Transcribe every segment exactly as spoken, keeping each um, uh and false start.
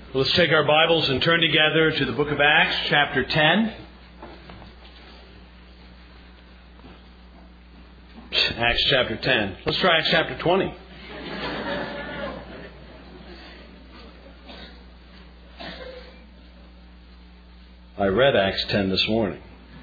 Let's take our Bibles and turn together to the book of Acts, chapter ten. Acts chapter ten. Let's try Acts chapter twenty. I read Acts ten this morning.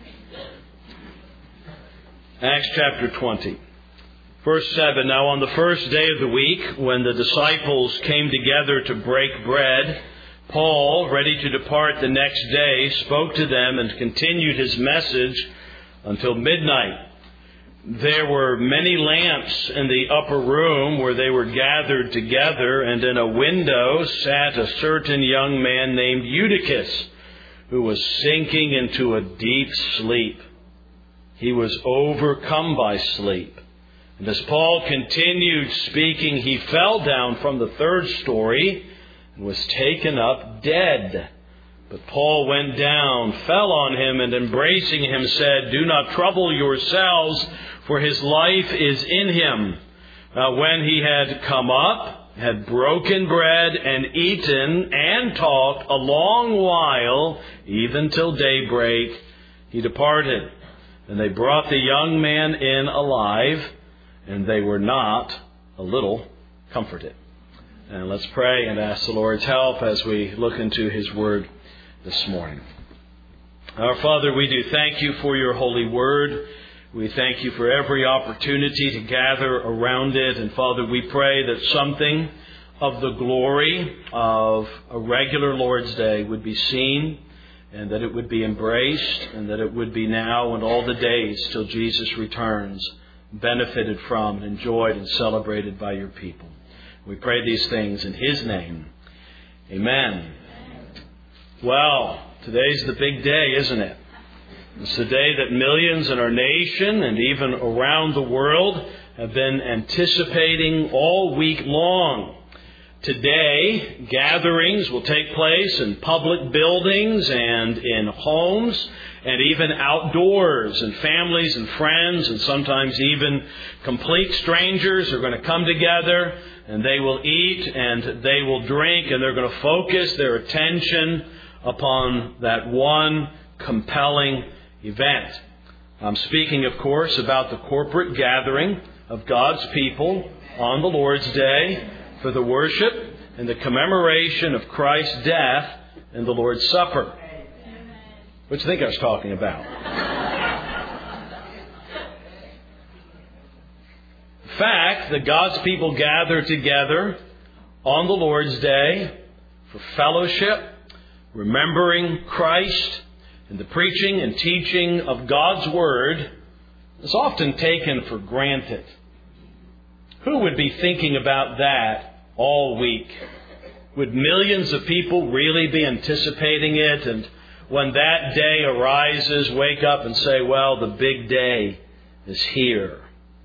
Acts chapter twenty. Verse seven. Now on the first day of the week, when the disciples came together to break bread, Paul, ready to depart the next day, spoke to them and continued his message until midnight. There were many lamps in the upper room where they were gathered together, and in a window sat a certain young man named Eutychus, who was sinking into a deep sleep. He was overcome by sleep. And as Paul continued speaking, he fell down from the third story and was taken up dead. But Paul went down, fell on him, and embracing him said, "Do not trouble yourselves, for his life is in him." Now when he had come up, had broken bread and eaten and talked a long while, even till daybreak, he departed. And they brought the young man in alive, and they were not a little comforted. And let's pray and ask the Lord's help as we look into His Word this morning. Our Father, we do thank You for Your holy Word. We thank You for every opportunity to gather around it. And Father, we pray that something of the glory of a regular Lord's Day would be seen, and that it would be embraced, and that it would be now and all the days till Jesus returns, benefited from and enjoyed and celebrated by Your people. We pray these things in His name. Amen. Well, today's the big day, isn't it? It's the day that millions in our nation and even around the world have been anticipating all week long. Today, gatherings will take place in public buildings and in homes and even outdoors, and families and friends and sometimes even complete strangers are going to come together, and they will eat and they will drink, and they're going to focus their attention upon that one compelling event. I'm speaking, of course, about the corporate gathering of God's people on the Lord's Day for the worship and the commemoration of Christ's death and the Lord's Supper. What do you think I was talking about? The fact that God's people gather together on the Lord's Day for fellowship, remembering Christ, and the preaching and teaching of God's Word is often taken for granted. Who would be thinking about that all week? Would millions of people really be anticipating it, and when that day arises, wake up and say, well, the big day is here?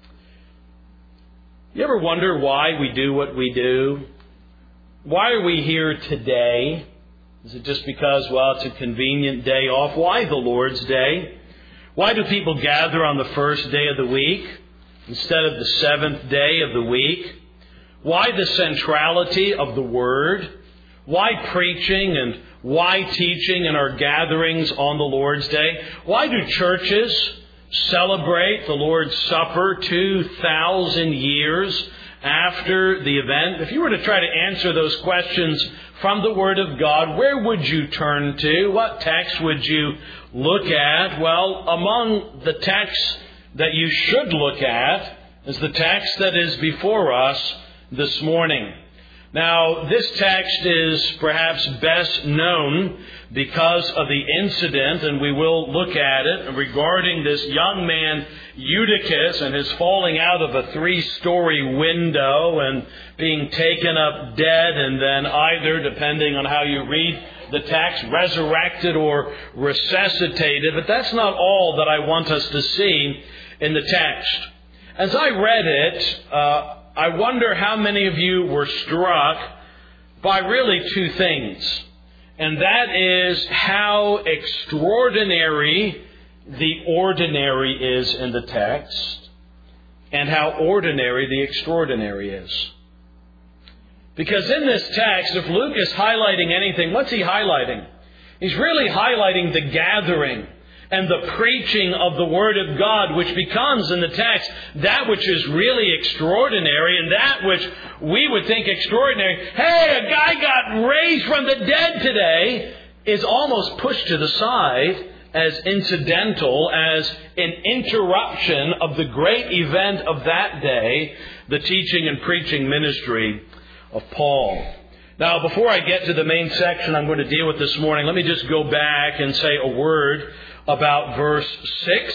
You ever wonder why we do what we do? Why are we here today? Is it just because, well, it's a convenient day off? Why the Lord's Day? Why do people gather on the first day of the week instead of the seventh day of the week? Why the centrality of the Word? Why preaching and why teaching in our gatherings on the Lord's Day? Why do churches celebrate the Lord's Supper two thousand years after the event? If you were to try to answer those questions from the Word of God, where would you turn to? What text would you look at? Well, among the texts that you should look at is the text that is before us this morning. Now, this text is perhaps best known because of the incident, and we will look at it, regarding this young man, Eutychus, and his falling out of a three-story window and being taken up dead, and then either, depending on how you read the text, resurrected or resuscitated. But that's not all that I want us to see in the text. As I read it, uh, I wonder how many of you were struck by really two things. And that is how extraordinary the ordinary is in the text, and how ordinary the extraordinary is. Because in this text, if Luke is highlighting anything, what's he highlighting? He's really highlighting the gathering and the preaching of the Word of God, which becomes in the text that which is really extraordinary, and that which we would think extraordinary. Hey, a guy got raised from the dead today, is almost pushed to the side as incidental, as an interruption of the great event of that day, the teaching and preaching ministry of Paul. Now, before I get to the main section I'm going to deal with this morning, let me just go back and say a word about verse six,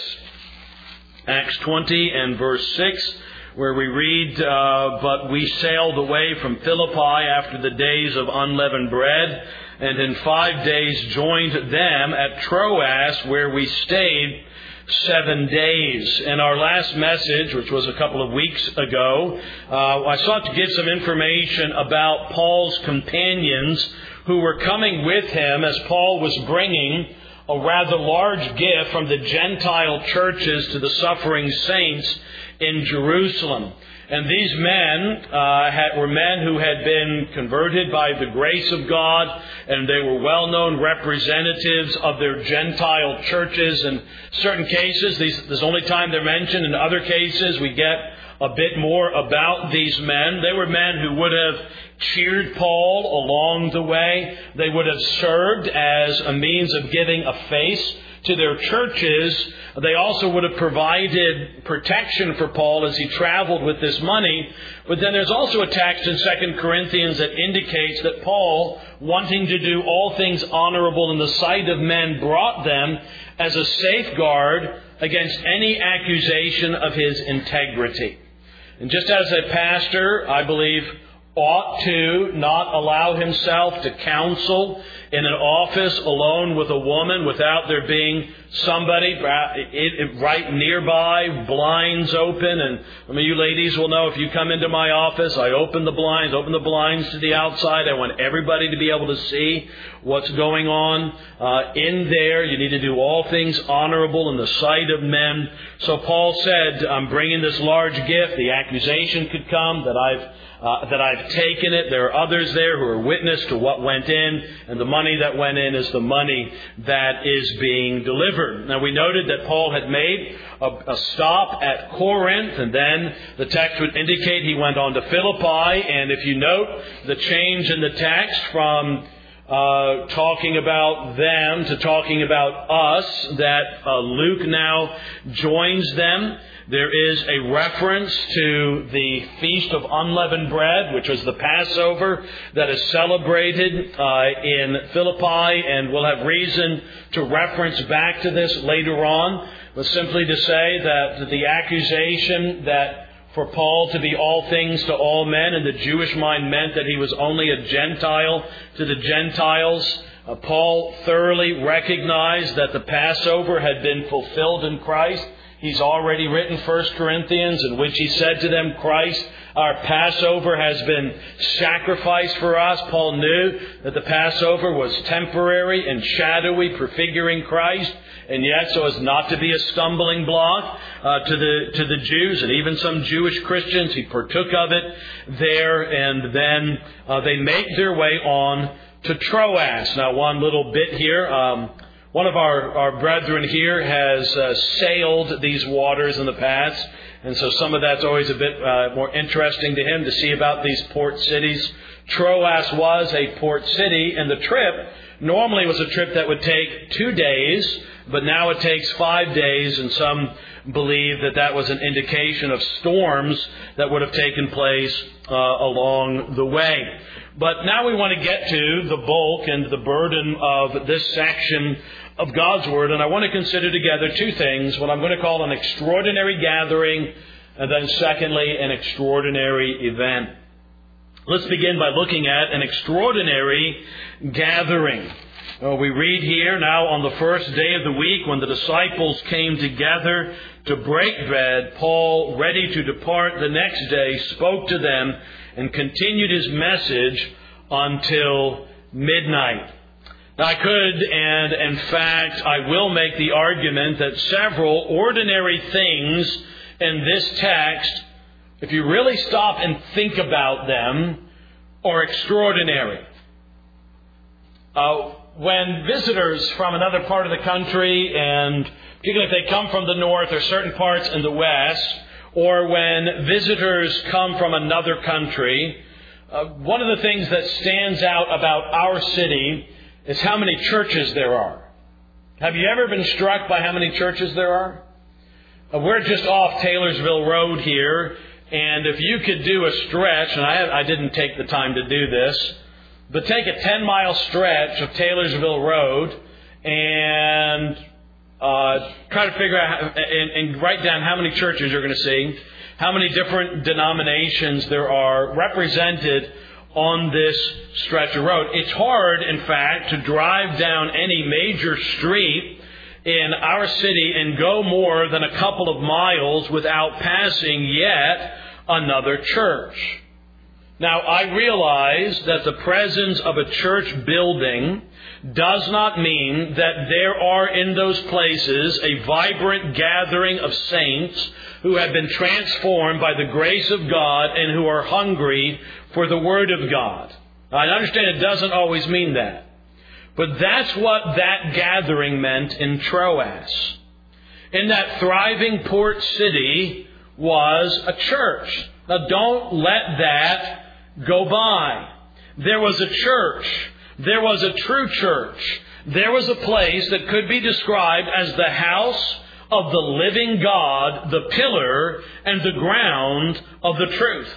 Acts twenty and verse six, where we read, uh, But we sailed away from Philippi after the days of unleavened bread, and in five days joined them at Troas, where we stayed seven days. In our last message, which was a couple of weeks ago, uh, I sought to get some information about Paul's companions who were coming with him as Paul was bringing a rather large gift from the Gentile churches to the suffering saints in Jerusalem. And these men uh, had, were men who had been converted by the grace of God, and they were well-known representatives of their Gentile churches. In certain cases, these, this is the only time they're mentioned. In other cases, we get a bit more about these men. They were men who would have cheered Paul along the way. They would have served as a means of giving a face to their churches. They also would have provided protection for Paul as he traveled with this money. But then there's also a text in Second Corinthians that indicates that Paul, wanting to do all things honorable in the sight of men, brought them as a safeguard against any accusation of his integrity. And just as a pastor, I believe, ought to not allow himself to counsel in an office alone with a woman without there being somebody right nearby, blinds open. And I mean, you ladies will know, if you come into my office, I open the blinds, open the blinds to the outside. I want everybody to be able to see what's going on uh, in there. You need to do all things honorable in the sight of men. So Paul said, I'm bringing this large gift. The accusation could come that I've Uh, that I've taken it. There are others there who are witness to what went in, and the money that went in is the money that is being delivered. Now, we noted that Paul had made a, a stop at Corinth, and then the text would indicate he went on to Philippi. And if you note the change in the text from uh, talking about them to talking about us, that uh, Luke now joins them. There is a reference to the Feast of Unleavened Bread, which was the Passover that is celebrated uh, in Philippi, and we'll have reason to reference back to this later on, but simply to say that the accusation that for Paul to be all things to all men in the Jewish mind meant that he was only a Gentile to the Gentiles. Uh, Paul thoroughly recognized that the Passover had been fulfilled in Christ. He's already written First Corinthians, in which he said to them, Christ, our Passover, has been sacrificed for us. Paul knew that the Passover was temporary and shadowy, prefiguring Christ, and yet so as not to be a stumbling block uh, to the to the Jews and even some Jewish Christians. He partook of it there, and then uh, they make their way on to Troas. Now, one little bit here. Um, One of our, our brethren here has uh, sailed these waters in the past, and so some of that's always a bit uh, more interesting to him to see about these port cities. Troas was a port city, and the trip normally was a trip that would take two days, but now it takes five days, and some believe that that was an indication of storms that would have taken place uh, along the way. But now we want to get to the bulk and the burden of this section of God's Word, and I want to consider together two things, what I'm going to call an extraordinary gathering, and then secondly, an extraordinary event. Let's begin by looking at an extraordinary gathering. Well, we read here, now on the first day of the week, when the disciples came together to break bread, Paul, ready to depart the next day, spoke to them and continued his message until midnight. Now, I could, and in fact, I will make the argument that several ordinary things in this text, if you really stop and think about them, or extraordinary. Uh, when visitors from another part of the country, and particularly if they come from the north or certain parts in the west, or when visitors come from another country, uh, one of the things that stands out about our city is how many churches there are. Have you ever been struck by how many churches there are? Uh, we're just off Taylorsville Road here, and if you could do a stretch, and I, I didn't take the time to do this, but take a ten-mile stretch of Taylorsville Road and uh, try to figure out how, and, and write down how many churches you're going to see, how many different denominations there are represented on this stretch of road. It's hard, in fact, to drive down any major street in our city and go more than a couple of miles without passing yet another church. Now, I realize that the presence of a church building does not mean that there are in those places a vibrant gathering of saints who have been transformed by the grace of God and who are hungry for the Word of God. I understand it doesn't always mean that. But that's what that gathering meant in Troas. In that thriving port city was a church. Now don't let that go by. There was a church. There was a true church. There was a place that could be described as the house of the living God, the pillar and the ground of the truth.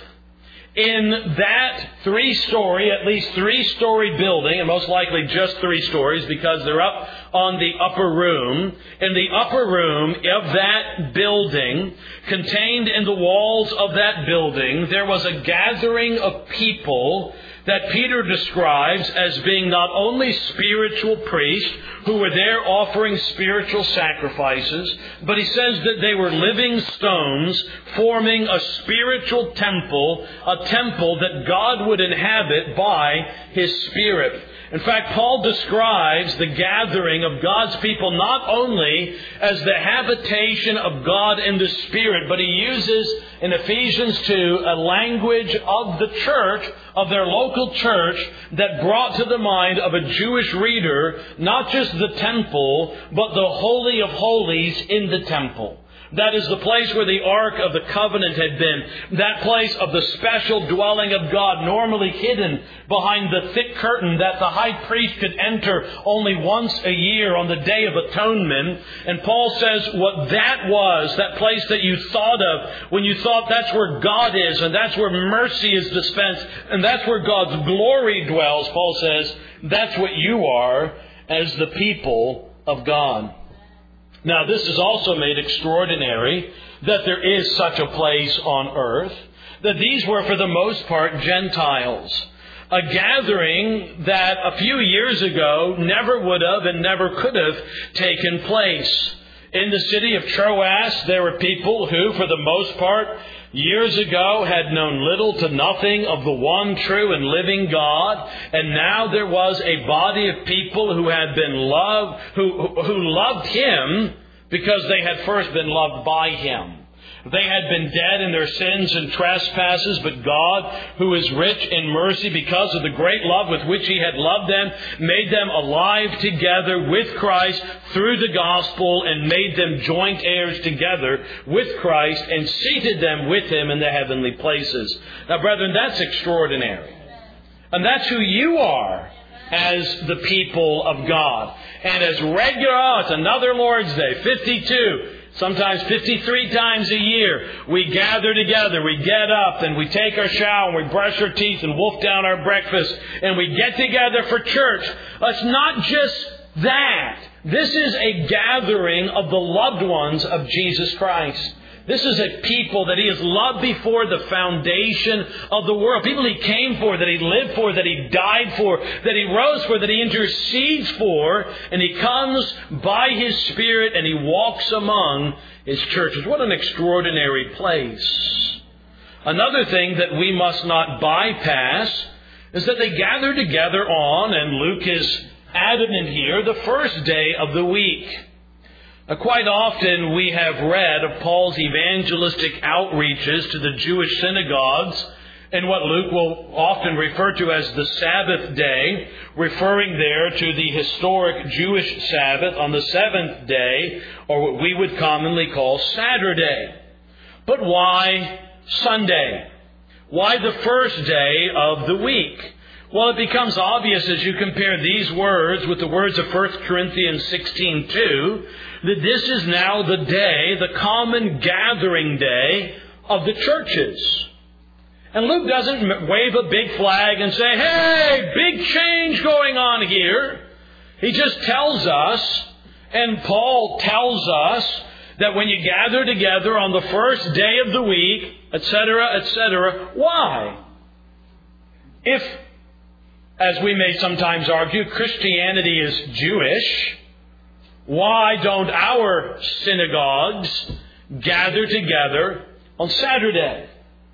In that three-story, at least three-story building, and most likely just three stories because they're up on the upper room, in the upper room of that building, contained in the walls of that building, there was a gathering of people that Peter describes as being not only spiritual priests who were there offering spiritual sacrifices, but he says that they were living stones forming a spiritual temple, a temple that God would inhabit by His Spirit. In fact, Paul describes the gathering of God's people not only as the habitation of God in the Spirit, but he uses in Ephesians two a language of the church, of their local church, that brought to the mind of a Jewish reader not just the temple, but the Holy of Holies in the temple. That is the place where the Ark of the Covenant had been. That place of the special dwelling of God, normally hidden behind the thick curtain that the high priest could enter only once a year on the Day of Atonement. And Paul says what that was, that place that you thought of when you thought that's where God is and that's where mercy is dispensed and that's where God's glory dwells, Paul says, that's what you are as the people of God. Now, this is also made extraordinary that there is such a place on earth, that these were for the most part Gentiles. A gathering that a few years ago never would have and never could have taken place. In the city of Troas, there were people who, for the most part, years ago had known little to nothing of the one true and living God, and now there was a body of people who had been loved, who, who loved Him because they had first been loved by Him. They had been dead in their sins and trespasses, but God, who is rich in mercy because of the great love with which He had loved them, made them alive together with Christ through the gospel and made them joint heirs together with Christ and seated them with Him in the heavenly places. Now, brethren, that's extraordinary. And that's who you are as the people of God. And as regular, oh, it's another Lord's Day, fifty-two. Sometimes fifty-three times a year, we gather together, we get up and we take our shower and we brush our teeth and wolf down our breakfast and we get together for church. It's not just that. This is a gathering of the loved ones of Jesus Christ. This is a people that He has loved before the foundation of the world. People He came for, that He lived for, that He died for, that He rose for, that He intercedes for. And He comes by His Spirit and He walks among His churches. What an extraordinary place. Another thing that we must not bypass is that they gather together on, and Luke is adamant here, the first day of the week. Uh, quite often we have read of Paul's evangelistic outreaches to the Jewish synagogues in what Luke will often refer to as the Sabbath day, referring there to the historic Jewish Sabbath on the seventh day, or what we would commonly call Saturday. But why Sunday? Why the first day of the week? Well, it becomes obvious as you compare these words with the words of First Corinthians sixteen two, that this is now the day, the common gathering day of the churches. And Luke doesn't wave a big flag and say, hey, big change going on here. He just tells us, and Paul tells us, that when you gather together on the first day of the week, et cetera, et cetera, why? If, as we may sometimes argue, Christianity is Jewish, why don't our synagogues gather together on Saturday?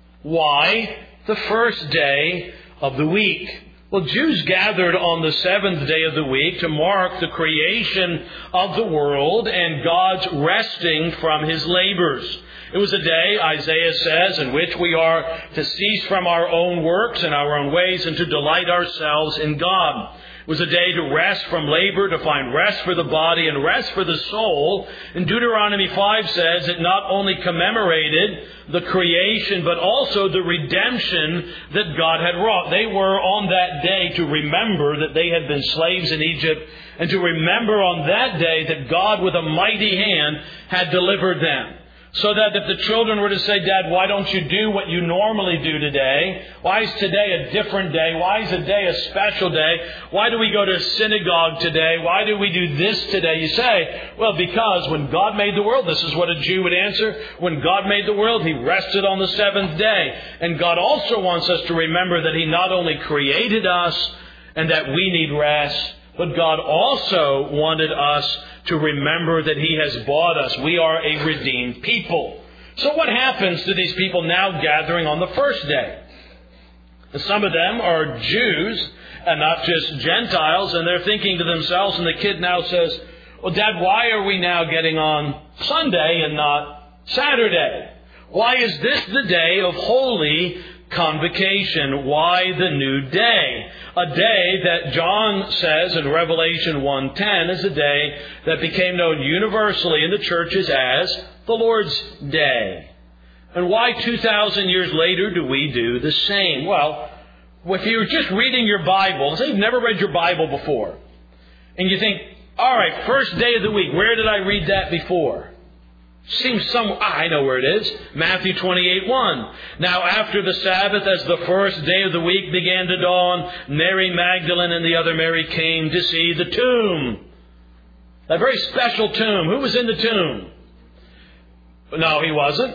Why the first day of the week? Well, Jews gathered on the seventh day of the week to mark the creation of the world and God's resting from His labors. It was a day, Isaiah says, in which we are to cease from our own works and our own ways and to delight ourselves in God. It was a day to rest from labor, to find rest for the body and rest for the soul. And Deuteronomy five says it not only commemorated the creation, but also the redemption that God had wrought. They were on that day to remember that they had been slaves in Egypt, and to remember on that day that God with a mighty hand had delivered them. So that if the children were to say, Dad, why don't you do what you normally do today? Why is today a different day? Why is today a special day? Why do we go to synagogue today? Why do we do this today? You say, well, because when God made the world, this is what a Jew would answer. When God made the world, He rested on the seventh day. And God also wants us to remember that He not only created us and that we need rest, but God also wanted us to remember that He has bought us. We are a redeemed people. So what happens to these people now gathering on the first day? Some of them are Jews and not just Gentiles, and they're thinking to themselves, and the kid now says, well, Dad, why are we now getting on Sunday and not Saturday? Why is this the day of holy convocation? Why the new day? A day that John says in Revelation one ten is a day that became known universally in the churches as the Lord's Day. And why two thousand years later do we do the same? Well, if you're just reading your Bible, say you've never read your Bible before, and you think, all right, first day of the week, where did I read that before? Seems some, ah, I know where it is. Matthew twenty-eight one. Now after the Sabbath, as the first day of the week began to dawn, Mary Magdalene and the other Mary came to see the tomb. A very special tomb. Who was in the tomb? No, he wasn't.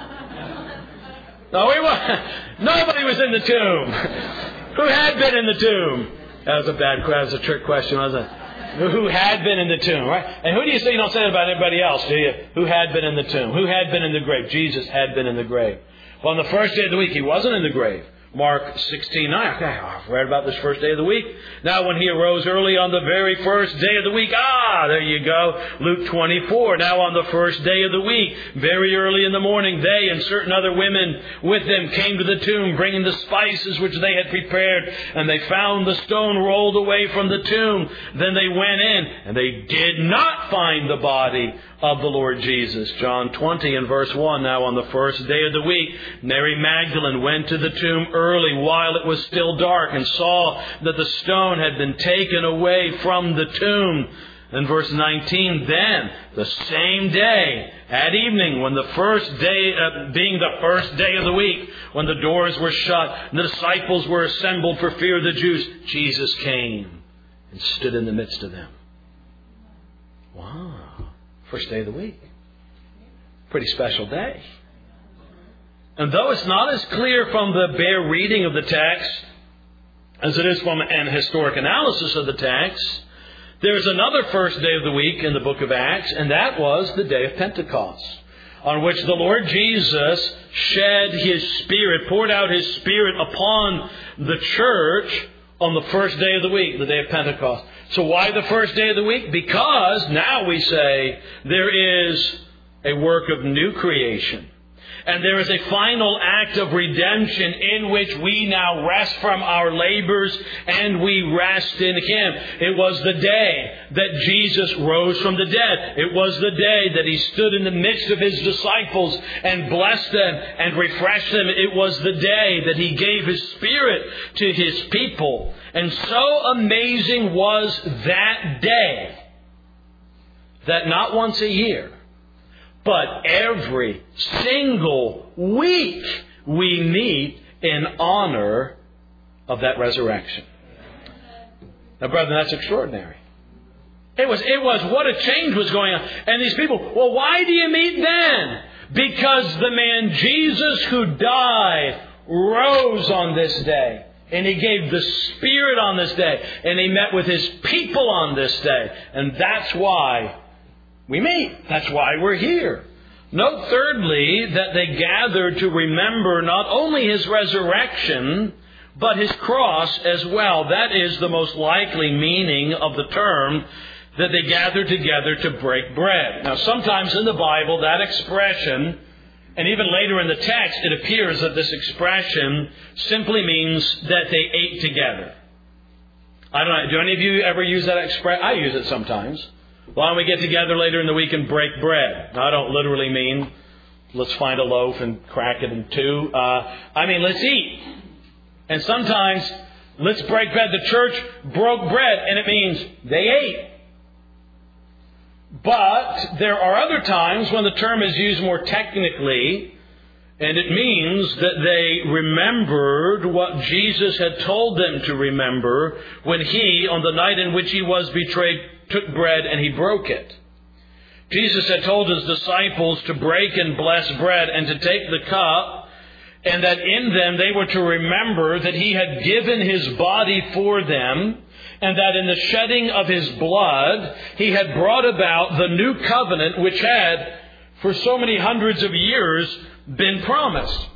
No, he wasn't. Nobody was in the tomb. Who had been in the tomb? That was a bad question. That was a trick question, wasn't it? Who had been in the tomb, right? And who do you say you don't say that about anybody else, do you? Who had been in the tomb? Who had been in the grave? Jesus had been in the grave. Well, on the first day of the week, He wasn't in the grave. Mark sixteen nine. Okay, I've read about this first day of the week. Now when He arose early on the very first day of the week. Ah, there you go. Luke twenty-four. Now on the first day of the week, very early in the morning, they and certain other women with them came to the tomb, bringing the spices which they had prepared. And they found the stone rolled away from the tomb. Then they went in, and they did not find the body of the Lord Jesus. John twenty and verse one. Now on the first day of the week, Mary Magdalene went to the tomb early while it was still dark and saw that the stone had been taken away from the tomb. And verse nineteen, then the same day at evening, when the first day, uh, being the first day of the week, when the doors were shut and the disciples were assembled for fear of the Jews, Jesus came and stood in the midst of them. Wow. First day of the week. Pretty special day. And though it's not as clear from the bare reading of the text as it is from an historic analysis of the text, there's another first day of the week in the book of Acts, and that was the day of Pentecost, on which the Lord Jesus shed His Spirit, poured out His Spirit upon the church on the first day of the week, the day of Pentecost. So why the first day of the week? Because now we say there is a work of new creation. And there is a final act of redemption in which we now rest from our labors and we rest in Him. It was the day that Jesus rose from the dead. It was the day that He stood in the midst of His disciples and blessed them and refreshed them. It was the day that He gave His Spirit to His people. And so amazing was that day that not once a year, but every single week we meet in honor of that resurrection. Now, brethren, that's extraordinary. It was, it was, what a change was going on. And these people, well, why do you meet then? Because the man Jesus who died rose on this day. And He gave the Spirit on this day. And He met with His people on this day. And that's why we meet. That's why we're here. Note thirdly that they gathered to remember not only His resurrection, but His cross as well. That is the most likely meaning of the term, that they gathered together to break bread. Now, sometimes in the Bible, that expression, and even later in the text, it appears that this expression simply means that they ate together. I don't know, do any of you ever use that expression? I use it sometimes. Why don't we get together later in the week and break bread? I don't literally mean let's find a loaf and crack it in two. Uh, I mean, let's eat. And sometimes let's break bread. The church broke bread, and it means they ate. But there are other times when the term is used more technically, and it means that they remembered what Jesus had told them to remember when He, on the night in which He was betrayed, took bread and He broke it. Jesus had told His disciples to break and bless bread and to take the cup, and that in them they were to remember that He had given His body for them, and that in the shedding of His blood He had brought about the new covenant which had, for so many hundreds of years, been promised.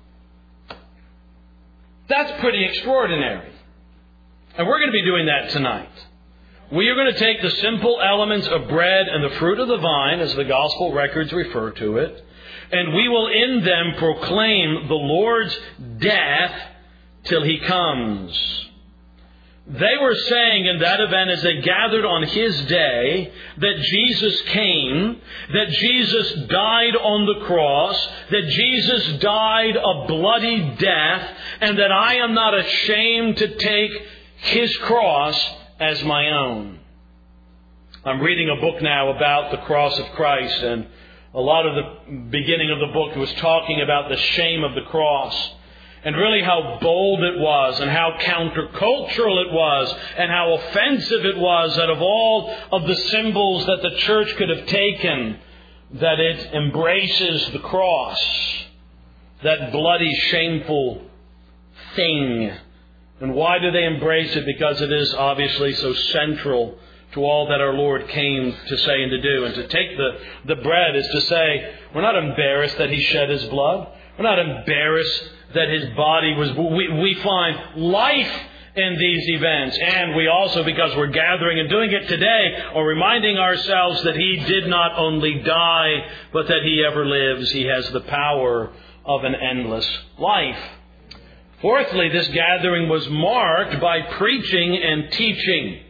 That's pretty extraordinary. And we're going to be doing that tonight. We are going to take the simple elements of bread and the fruit of the vine, as the gospel records refer to it, and we will in them proclaim the Lord's death till He comes. They were saying in that event, as they gathered on His day, that Jesus came, that Jesus died on the cross, that Jesus died a bloody death, and that I am not ashamed to take His cross as my own. I'm reading a book now about the cross of Christ, and a lot of the beginning of the book was talking about the shame of the cross, and really how bold it was, and how countercultural it was, and how offensive it was, that of all of the symbols that the church could have taken, that it embraces the cross, that bloody, shameful thing. And why do they embrace it? Because it is obviously so central to all that our Lord came to say and to do. And to take the, the bread is to say, we're not embarrassed that He shed His blood. We're not embarrassed that His body was... We, we find life in these events. And we also, because we're gathering and doing it today, are reminding ourselves that He did not only die, but that He ever lives. He has the power of an endless life. Fourthly, this gathering was marked by preaching and teaching.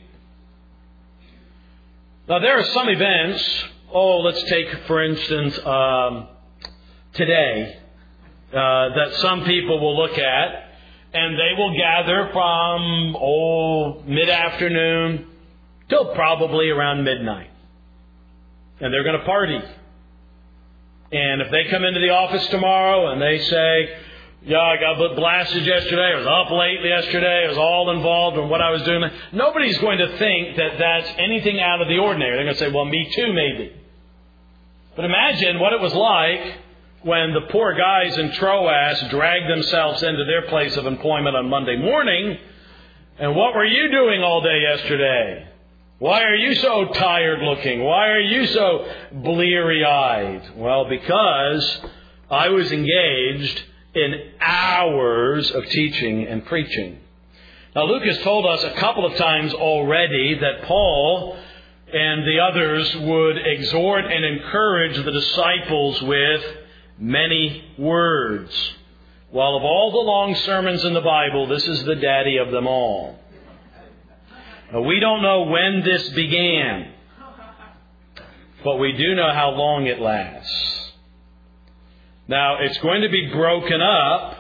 Now, there are some events, oh, let's take, for instance, um, today, uh, that some people will look at, and they will gather from, oh, mid-afternoon till probably around midnight. And they're going to party. And if they come into the office tomorrow and they say, yeah, I got blasted yesterday, I was up late yesterday, I was all involved in what I was doing. Nobody's going to think that that's anything out of the ordinary. They're going to say, well, me too, maybe. But imagine what it was like when the poor guys in Troas dragged themselves into their place of employment on Monday morning. And what were you doing all day yesterday? Why are you so tired looking? Why are you so bleary-eyed? Well, because I was engaged in hours of teaching and preaching. Now, Luke has told us a couple of times already that Paul and the others would exhort and encourage the disciples with many words. While of all the long sermons in the Bible, this is the daddy of them all. Now, we don't know when this began, but we do know how long it lasts. Now, it's going to be broken up,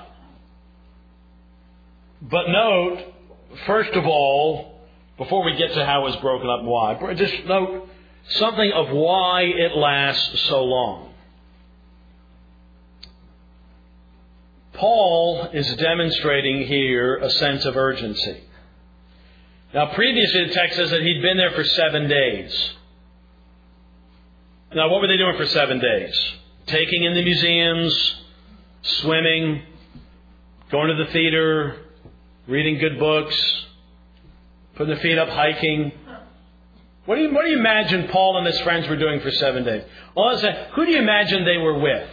but note, first of all, before we get to how it's broken up and why, just note something of why it lasts so long. Paul is demonstrating here a sense of urgency. Now, previously the text says that he'd been there for seven days. Now, what were they doing for seven days? Taking in the museums, swimming, going to the theater, reading good books, putting their feet up, hiking. What do you, what do you imagine Paul and his friends were doing for seven days? All I say, who do you imagine they were with?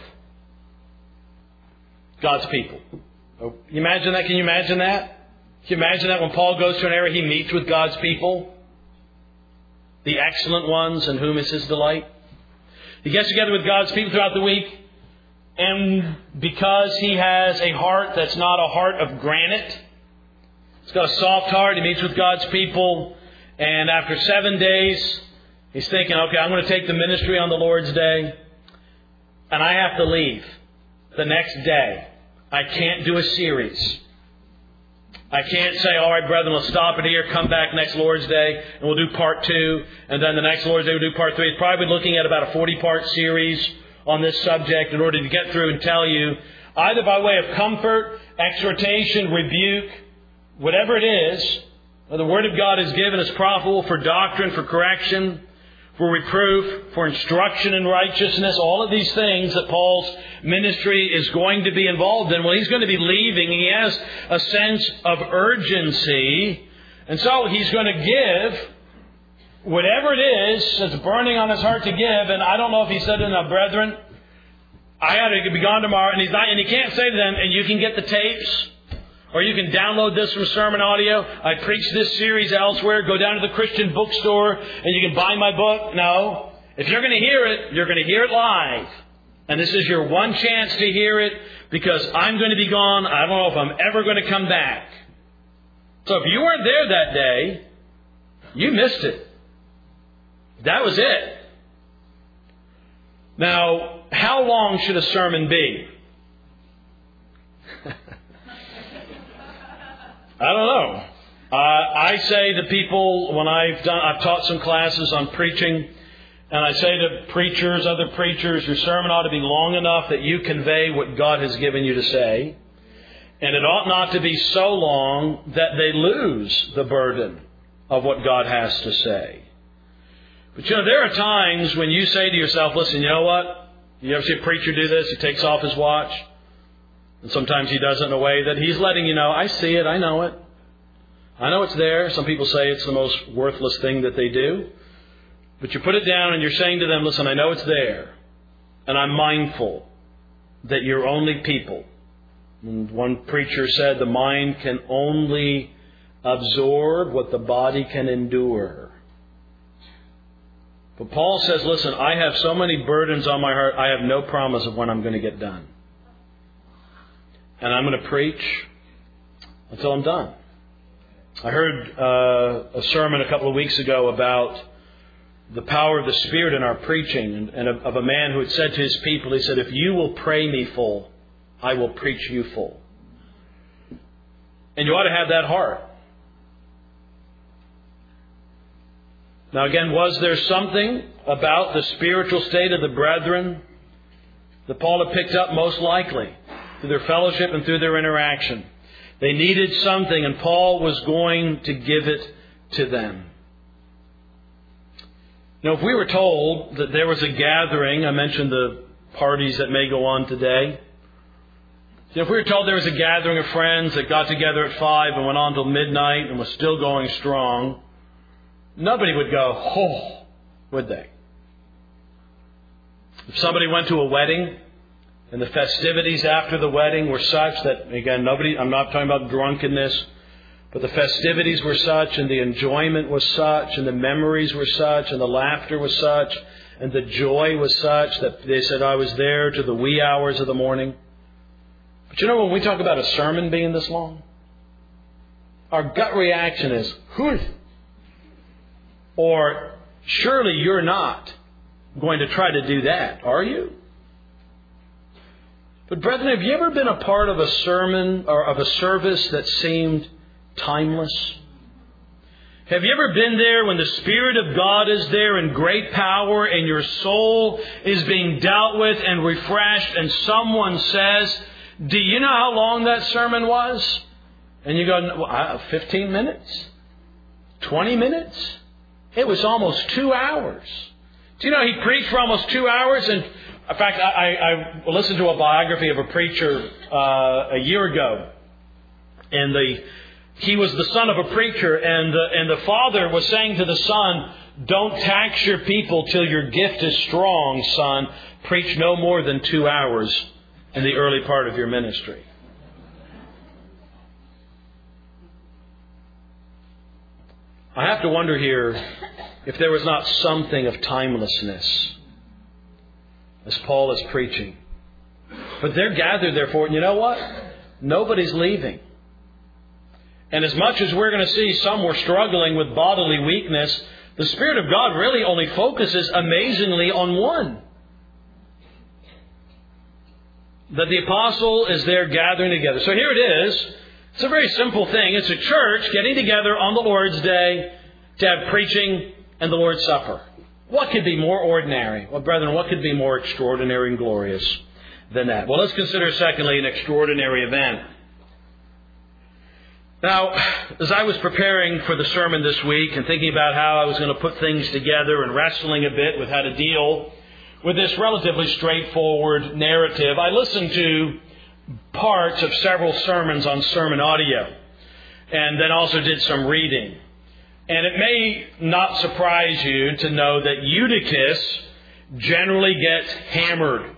God's people. Oh, you imagine that? Can you imagine that? Can you imagine that when Paul goes to an area, he meets with God's people? The excellent ones in whom is his delight. He gets together with God's people throughout the week. And because he has a heart that's not a heart of granite, he's got a soft heart. He meets with God's people. And after seven days, he's thinking, okay, I'm going to take the ministry on the Lord's day. And I have to leave the next day. I can't do a series. I can't say, all right, brethren, let's stop it here, come back next Lord's Day, and we'll do part two. And then the next Lord's Day, we'll do part three. It's probably looking at about a forty-part series on this subject in order to get through and tell you, either by way of comfort, exhortation, rebuke, whatever it is, the Word of God is given as profitable for doctrine, for correction, for reproof, for instruction in righteousness, all of these things that Paul's ministry is going to be involved in. Well, he's going to be leaving. He has a sense of urgency. And so he's going to give whatever it is that's burning on his heart to give. And I don't know if he said to them, brethren, I got to be gone tomorrow. And he's not, and he can't say to them, and you can get the tapes, or you can download this from Sermon Audio. I preach this series elsewhere. Go down to the Christian bookstore and you can buy my book. No. If you're going to hear it, you're going to hear it live. And this is your one chance to hear it because I'm going to be gone. I don't know if I'm ever going to come back. So if you weren't there that day, you missed it. That was it. Now, how long should a sermon be? I don't know. Uh, I say to people when I've done, I've taught some classes on preaching, and I say to preachers, other preachers, your sermon ought to be long enough that you convey what God has given you to say, and it ought not to be so long that they lose the burden of what God has to say. But you know, there are times when you say to yourself, listen, you know what? You ever see a preacher do this? He takes off his watch. And sometimes he does it in a way that he's letting you know, I see it, I know it. I know it's there. Some people say it's the most worthless thing that they do. But you put it down and you're saying to them, listen, I know it's there. And I'm mindful that you're only people. And one preacher said the mind can only absorb what the body can endure. But Paul says, listen, I have so many burdens on my heart, I have no promise of when I'm going to get done. And I'm going to preach until I'm done. I heard uh, a sermon a couple of weeks ago about the power of the Spirit in our preaching, and, and of, of a man who had said to his people, he said, if you will pray me full, I will preach you full. And you ought to have that heart. Now again, was there something about the spiritual state of the brethren that Paul had picked up? Most likely, through their fellowship and through their interaction. They needed something, and Paul was going to give it to them. Now, if we were told that there was a gathering, I mentioned the parties that may go on today. So if we were told there was a gathering of friends that got together at five and went on till midnight and was still going strong, nobody would go, oh, would they? If somebody went to a wedding and the festivities after the wedding were such that, again, nobody, I'm not talking about drunkenness, but the festivities were such and the enjoyment was such and the memories were such and the laughter was such and the joy was such that they said, I was there to the wee hours of the morning. But you know, when we talk about a sermon being this long, our gut reaction is, whew, or surely you're not going to try to do that, are you? But brethren, have you ever been a part of a sermon or of a service that seemed timeless? Have you ever been there when the Spirit of God is there in great power and your soul is being dealt with and refreshed, and someone says, do you know how long that sermon was? And you go, fifteen minutes? twenty minutes? It was almost two hours. Do you know he preached for almost two hours? And in fact, I, I listened to a biography of a preacher uh, a year ago. And the he was the son of a preacher. And the, and the father was saying to the son, don't tax your people till your gift is strong, son. Preach no more than two hours in the early part of your ministry. I have to wonder here if there was not something of timelessness as Paul is preaching. But they're gathered there for it. And you know what? Nobody's leaving. And as much as we're going to see some were struggling with bodily weakness, the Spirit of God really only focuses amazingly on one. That the apostle is there gathering together. So here it is. It's a very simple thing. It's a church getting together on the Lord's Day to have preaching and the Lord's Supper. What could be more ordinary? Well, brethren, what could be more extraordinary and glorious than that? Well, let's consider, secondly, an extraordinary event. Now, as I was preparing for the sermon this week and thinking about how I was going to put things together and wrestling a bit with how to deal with this relatively straightforward narrative, I listened to parts of several sermons on sermon audio, and then also did some reading. And it may not surprise you to know that Eutychus generally gets hammered.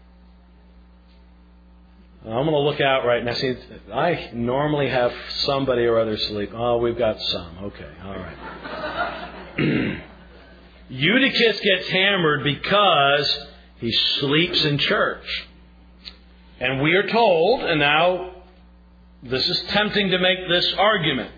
I'm going to look out right now. See, I normally have somebody or other sleep. Oh, we've got some. Okay, all right. Eutychus gets hammered because he sleeps in church. And we are told, and now this is tempting to make this argument.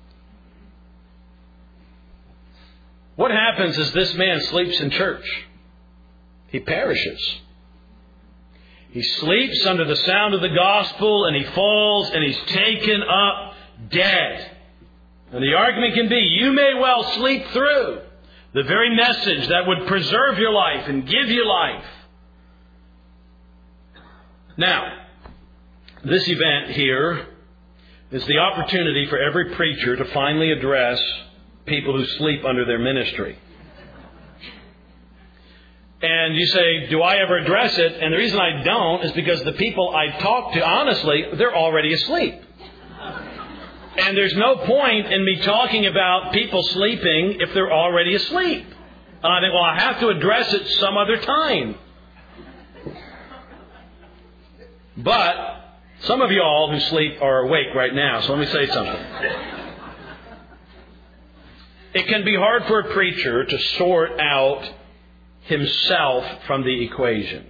What happens is this man sleeps in church. He perishes. He sleeps under the sound of the gospel, and he falls and he's taken up dead. And the argument can be, you may well sleep through the very message that would preserve your life and give you life. Now, this event here is the opportunity for every preacher to finally address people who sleep under their ministry. And you say, do I ever address it? And the reason I don't is because the people I talk to, honestly, they're already asleep. And there's no point in me talking about people sleeping if they're already asleep. And I think, well, I have to address it some other time. But some of you all who sleep are awake right now, so let me say something. It can be hard for a preacher to sort out himself from the equation.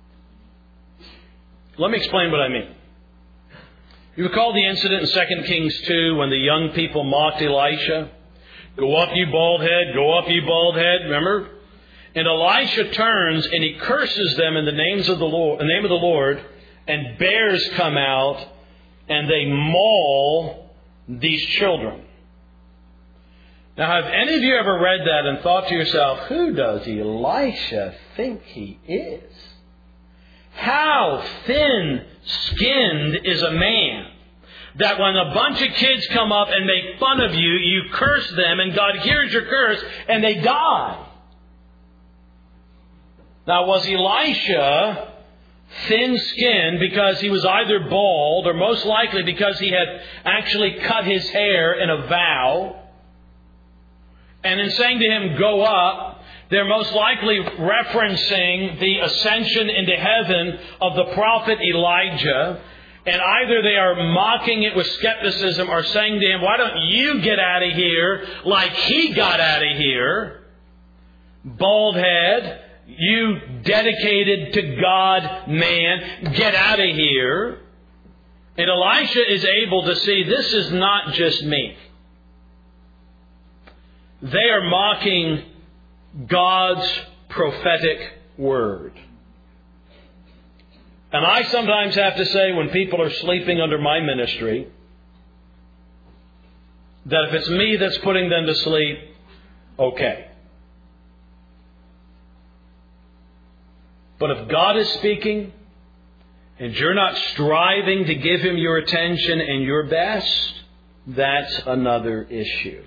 Let me explain what I mean. You recall the incident in Second Kings two when the young people mocked Elisha? Go up, you bald head, go up, you bald head, remember? And Elisha turns and he curses them in the names of the Lord, the name of the Lord, and bears come out and they maul these children. Now, have any of you ever read that and thought to yourself, who does Elisha think he is? How thin-skinned is a man that when a bunch of kids come up and make fun of you, you curse them and God hears your curse and they die? Now, was Elisha thin-skinned because he was either bald or most likely because he had actually cut his hair in a vow? And in saying to him, go up, they're most likely referencing the ascension into heaven of the prophet Elijah. And either they are mocking it with skepticism or saying to him, why don't you get out of here like he got out of here? Bald head, you dedicated to God man, get out of here. And Elisha is able to see this is not just me. They are mocking God's prophetic word. And I sometimes have to say, when people are sleeping under my ministry, that if it's me that's putting them to sleep, okay. But if God is speaking, and you're not striving to give Him your attention and your best, that's another issue.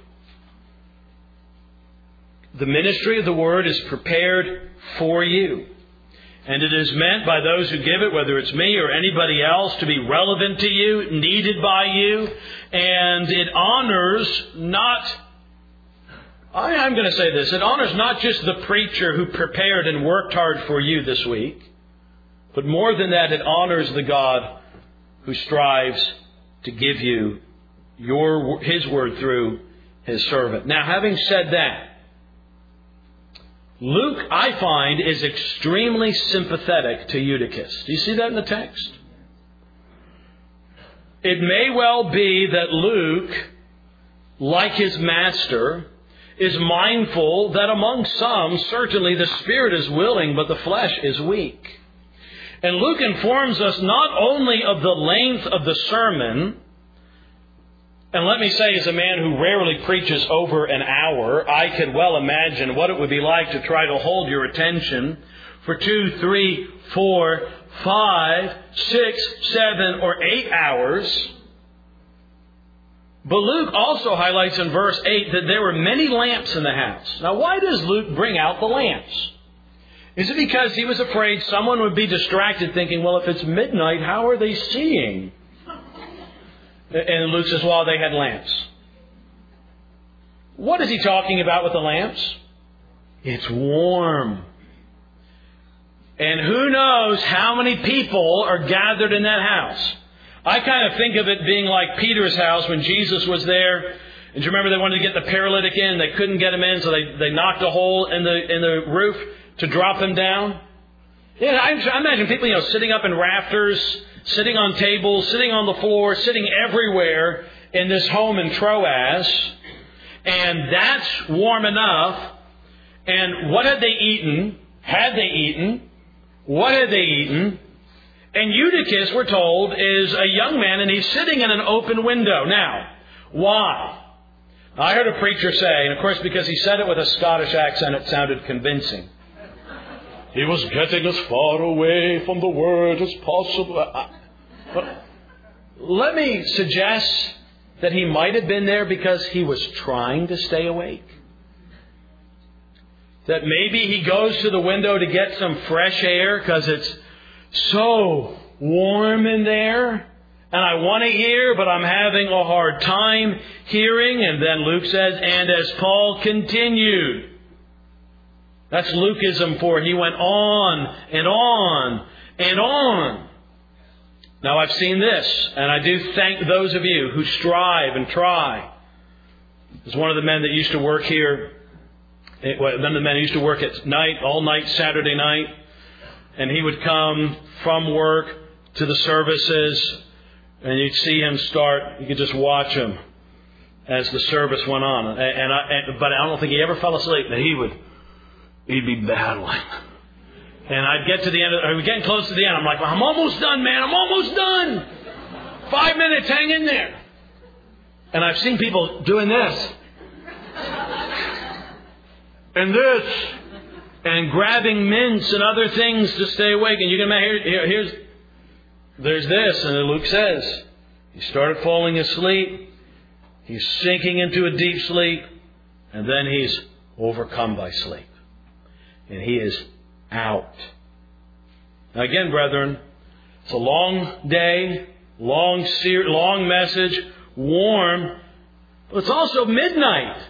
The ministry of the Word is prepared for you. And it is meant by those who give it, whether it's me or anybody else, to be relevant to you, needed by you. And it honors not, I, I'm going to say this, it honors not just the preacher who prepared and worked hard for you this week, but more than that, it honors the God who strives to give you your His word through His servant. Now, having said that, Luke, I find, is extremely sympathetic to Eutychus. Do you see that in the text? It may well be that Luke, like his master, is mindful that among some, certainly the spirit is willing, but the flesh is weak. And Luke informs us not only of the length of the sermon, and let me say, as a man who rarely preaches over an hour, I could well imagine what it would be like to try to hold your attention for two, three, four, five, six, seven, or eight hours. But Luke also highlights in verse eight that there were many lamps in the house. Now, why does Luke bring out the lamps? Is it because he was afraid someone would be distracted thinking, well, if it's midnight, how are they seeing? And Luke says, well, they had lamps. What is he talking about with the lamps? It's warm. And who knows how many people are gathered in that house. I kind of think of it being like Peter's house when Jesus was there. And do you remember they wanted to get the paralytic in? They couldn't get him in, so they, they knocked a hole in the in the roof to drop him down. Yeah, I, I imagine people, you know, sitting up in rafters, sitting on tables, sitting on the floor, sitting everywhere in this home in Troas. And that's warm enough. And what had they eaten? Had they eaten? What had they eaten? And Eutychus, we're told, is a young man, and he's sitting in an open window. Now, why? I heard a preacher say, and of course because he said it with a Scottish accent, it sounded convincing. He was getting as far away from the word as possible. But let me suggest that he might have been there because he was trying to stay awake. That maybe he goes to the window to get some fresh air because it's so warm in there. And I want to hear, but I'm having a hard time hearing. And then Luke says, and as Paul continued. That's Lukeism for he went on and on and on. Now I've seen this, and I do thank those of you who strive and try. There's one of the men that used to work here. One of the men who used to work at night, all night Saturday night. And he would come from work to the services, and you'd see him start. You could just watch him as the service went on. And, and, I, and but I don't think he ever fell asleep. That he would, he'd be battling. And I'd get to the end. Of, I was getting close to the end. I'm like, well, I'm almost done, man. I'm almost done. Five minutes. Hang in there. And I've seen people doing this and this. And grabbing mints and other things to stay awake. And you can imagine, here, here's, there's this. And Luke says, he started falling asleep. He's sinking into a deep sleep. And then he's overcome by sleep. And he is out. Now again, brethren, it's a long day, long, ser- long message, warm. But it's also midnight.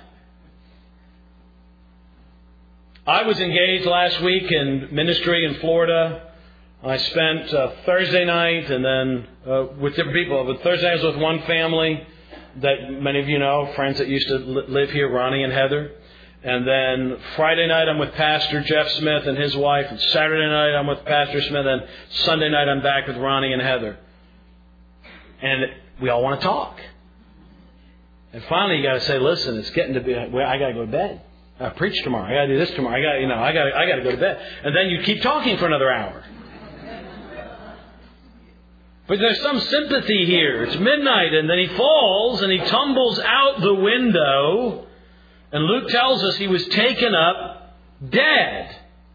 I was engaged last week in ministry in Florida. I spent uh, Thursday night and then uh, with different people. But Thursday I was with one family that many of you know, friends that used to li- live here, Ronnie and Heather. And then Friday night I'm with Pastor Jeff Smith and his wife. And Saturday night I'm with Pastor Smith. And Sunday night I'm back with Ronnie and Heather. And we all want to talk. And finally you got to say, listen, it's getting to be, well, I got to go to bed. I preach tomorrow. I got to do this tomorrow. I got, you know, I got, I got to go to bed. And then you keep talking for another hour. But there's some sympathy here. It's midnight, and then he falls and he tumbles out the window. And Luke tells us he was taken up dead.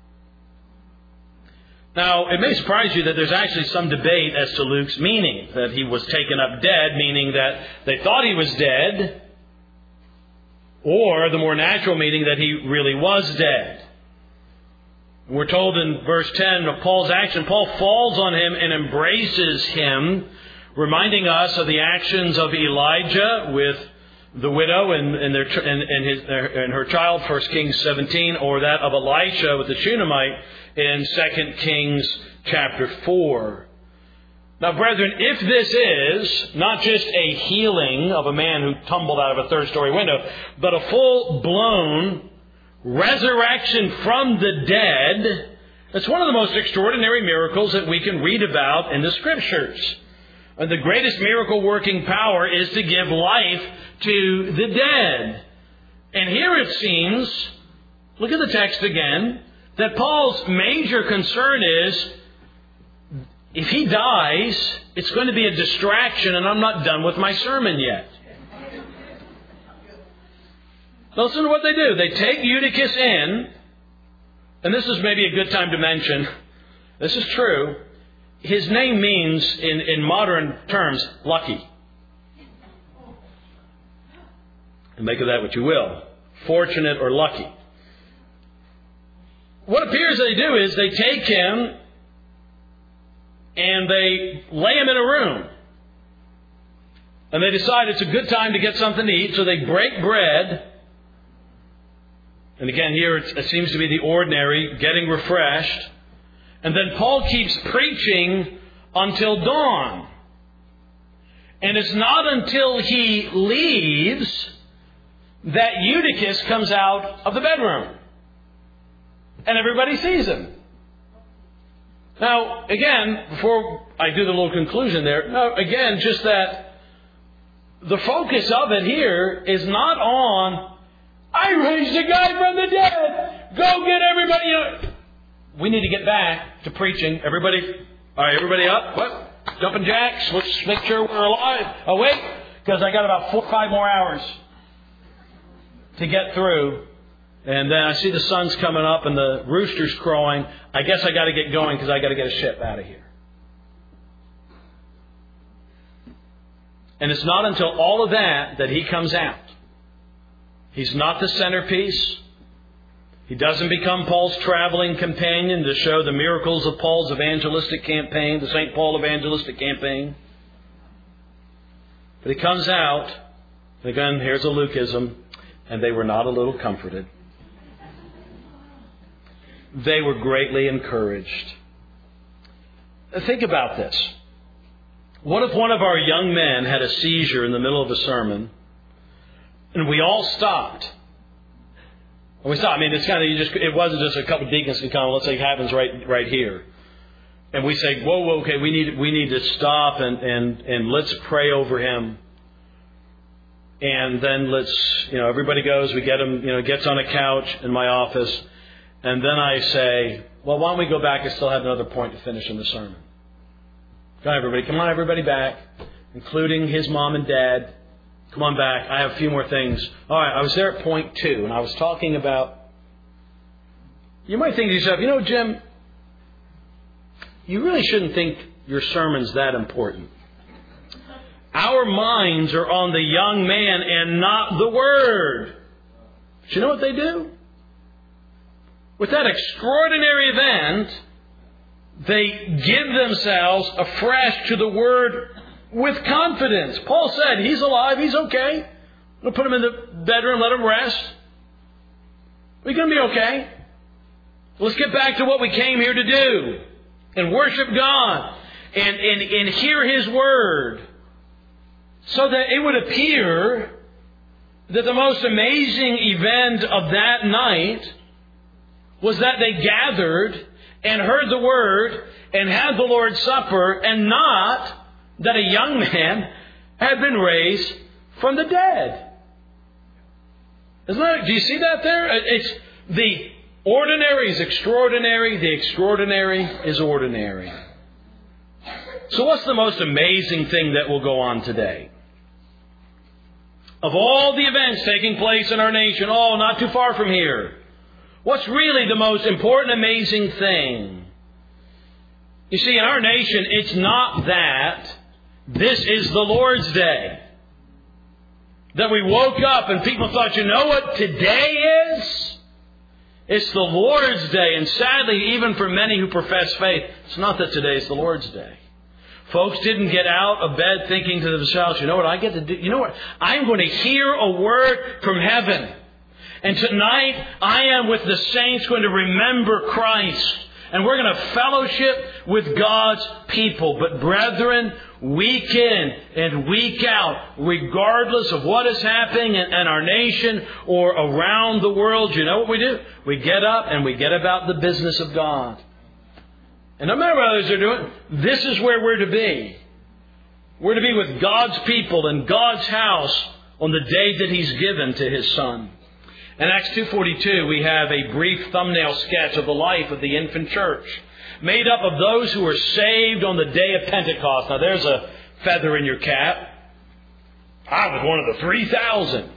Now, it may surprise you that there's actually some debate as to Luke's meaning, that he was taken up dead, meaning that they thought he was dead, or the more natural meaning that he really was dead. We're told in verse ten of Paul's action, Paul falls on him and embraces him, reminding us of the actions of Elijah with the widow and, and, their, and, and, his, and her child, First Kings seventeen, or that of Elisha with the Shunammite in Second Kings chapter four. Now, brethren, if this is not just a healing of a man who tumbled out of a third-story window, but a full-blown resurrection from the dead, it's one of the most extraordinary miracles that we can read about in the Scriptures. And the greatest miracle-working power is to give life to the dead. And here it seems, look at the text again, that Paul's major concern is, if he dies, it's going to be a distraction and I'm not done with my sermon yet. Listen to what they do. They take Eutychus in, and this is maybe a good time to mention, this is true, his name means, in, in modern terms, lucky. And make of that what you will. Fortunate or lucky. What appears they do is they take him and they lay him in a room. And they decide it's a good time to get something to eat, so they break bread. And again, here it seems to be the ordinary, getting refreshed. And then Paul keeps preaching until dawn. And it's not until he leaves that Eutychus comes out of the bedroom. And everybody sees him. Now, again, before I do the little conclusion there, no, again, just that the focus of it here is not on, I raised a guy from the dead. Go get everybody. You know, we need to get back to preaching. Everybody, all right, everybody up. What? Jumping jacks. Let's make sure we're alive. Oh, wait, because I got about four or five more hours to get through. And then I see the sun's coming up and the rooster's crowing. I guess I got to get going because I got to get a ship out of here. And it's not until all of that that he comes out. He's not the centerpiece. He doesn't become Paul's traveling companion to show the miracles of Paul's evangelistic campaign, the Saint Paul evangelistic campaign. But he comes out, and again, here's a Lukeism, and they were not a little comforted. They were greatly encouraged. Think about this. What if one of our young men had a seizure in the middle of a sermon, and we all stopped? And we stopped. I mean, it's kind of you just. It wasn't just a couple of deacons can come. Let's say it happens right, right here, and we say, "Whoa, whoa, okay, we need, we need to stop and and and let's pray over him." And then let's, you know, everybody goes. We get him, you know, gets on a couch in my office. And then I say, well, why don't we go back and still have another point to finish in the sermon? Come on, everybody. Come on, everybody back, including his mom and dad. Come on back. I have a few more things. All right, I was there at point two, and I was talking about... You might think to yourself, you know, Jim, you really shouldn't think your sermon's that important. Our minds are on the young man and not the Word. But you know what they do? With that extraordinary event, they give themselves afresh to the Word with confidence. Paul said, he's alive, he's okay. We'll put him in the bedroom, let him rest. We're going to be okay. Let's get back to what we came here to do and worship God and, and, and hear His Word, so that it would appear that the most amazing event of that night was that they gathered and heard the Word and had the Lord's Supper, and not that a young man had been raised from the dead. Isn't that, do you see that there? It's the ordinary is extraordinary, the extraordinary is ordinary. So what's the most amazing thing that will go on today? Of all the events taking place in our nation, oh, not too far from here, what's really the most important, amazing thing? You see, in our nation, it's not that this is the Lord's Day. That we woke up and people thought, you know what today is? It's the Lord's Day. And sadly, even for many who profess faith, it's not that today is the Lord's Day. Folks didn't get out of bed thinking to themselves, you know what I get to do? You know what? I'm going to hear a word from heaven. And tonight, I am with the saints going to remember Christ. And we're going to fellowship with God's people. But brethren, week in and week out, regardless of what is happening in, in our nation or around the world, you know what we do? We get up and we get about the business of God. And no matter what others are doing, this is where we're to be. We're to be with God's people in God's house on the day that He's given to His Son. In Acts two forty-two, we have a brief thumbnail sketch of the life of the infant church, made up of those who were saved on the day of Pentecost. Now, there's a feather in your cap. I was one of the three thousand.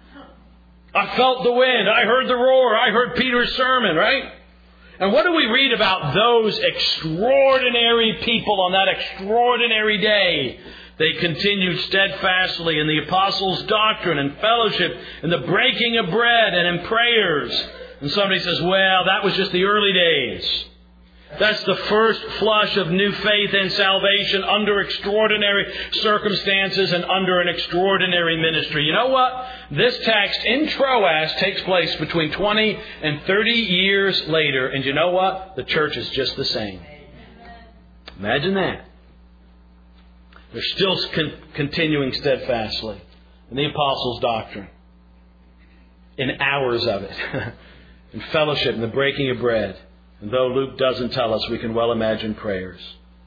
I felt the wind. I heard the roar. I heard Peter's sermon, right? And what do we read about those extraordinary people on that extraordinary day? They continued steadfastly in the apostles' doctrine and fellowship, in the breaking of bread and in prayers. And somebody says, well, that was just the early days. That's the first flush of new faith and salvation under extraordinary circumstances and under an extraordinary ministry. You know what? This text in Troas takes place between twenty and thirty years later. And you know what? The church is just the same. Imagine that. They're still con- continuing steadfastly in the apostles' doctrine, in hours of it, in fellowship, in the breaking of bread. And though Luke doesn't tell us, we can well imagine prayers.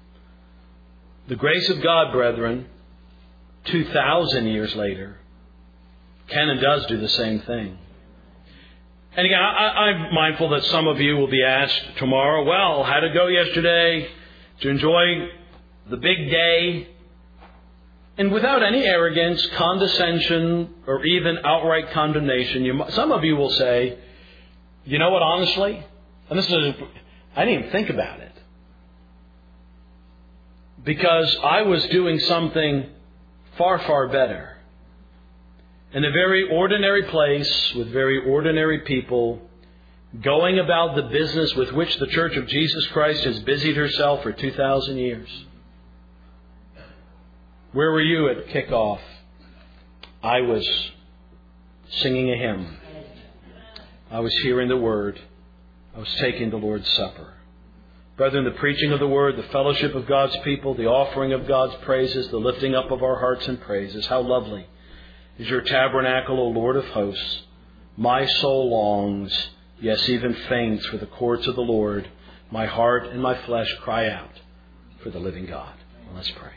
The grace of God, brethren, two thousand years later, can and does do the same thing. And again, I, I'm mindful that some of you will be asked tomorrow, well, how'd it go yesterday? Did you enjoy the big day? And without any arrogance, condescension, or even outright condemnation, you, some of you will say, you know what, honestly? And this is, I didn't even think about it. Because I was doing something far, far better. In a very ordinary place, with very ordinary people, going about the business with which the Church of Jesus Christ has busied herself for two thousand years. Where were you at kickoff? I was singing a hymn. I was hearing the Word. I was taking the Lord's Supper. Brethren, the preaching of the Word, the fellowship of God's people, the offering of God's praises, the lifting up of our hearts in praises. How lovely is your tabernacle, O Lord of hosts. My soul longs, yes, even faints for the courts of the Lord. My heart and my flesh cry out for the living God. Well, let's pray.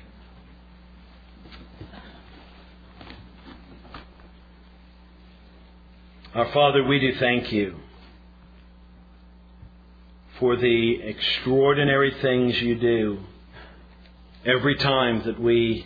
Our Father, we do thank You for the extraordinary things You do every time that we,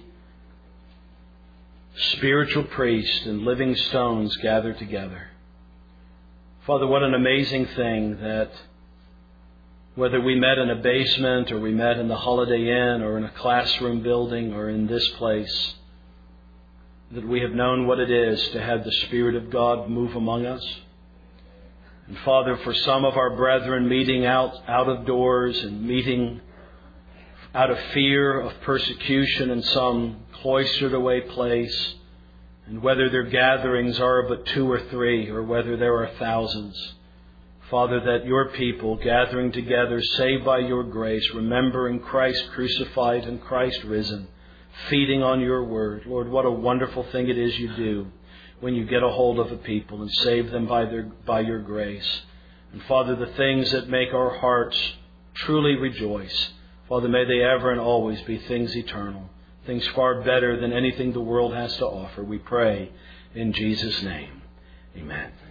spiritual priests and living stones, gather together. Father, what an amazing thing that whether we met in a basement or we met in the Holiday Inn or in a classroom building or in this place, that we have known what it is to have the Spirit of God move among us. And Father, for some of our brethren meeting out, out of doors and meeting out of fear of persecution in some cloistered away place, and whether their gatherings are but two or three or whether there are thousands, Father, that Your people gathering together, saved by Your grace, remembering Christ crucified and Christ risen, feeding on Your Word. Lord, what a wonderful thing it is You do when you get a hold of a people and save them by their by your grace. And Father, the things that make our hearts truly rejoice, Father, may they ever and always be things eternal, things far better than anything the world has to offer. We pray in Jesus' name. Amen.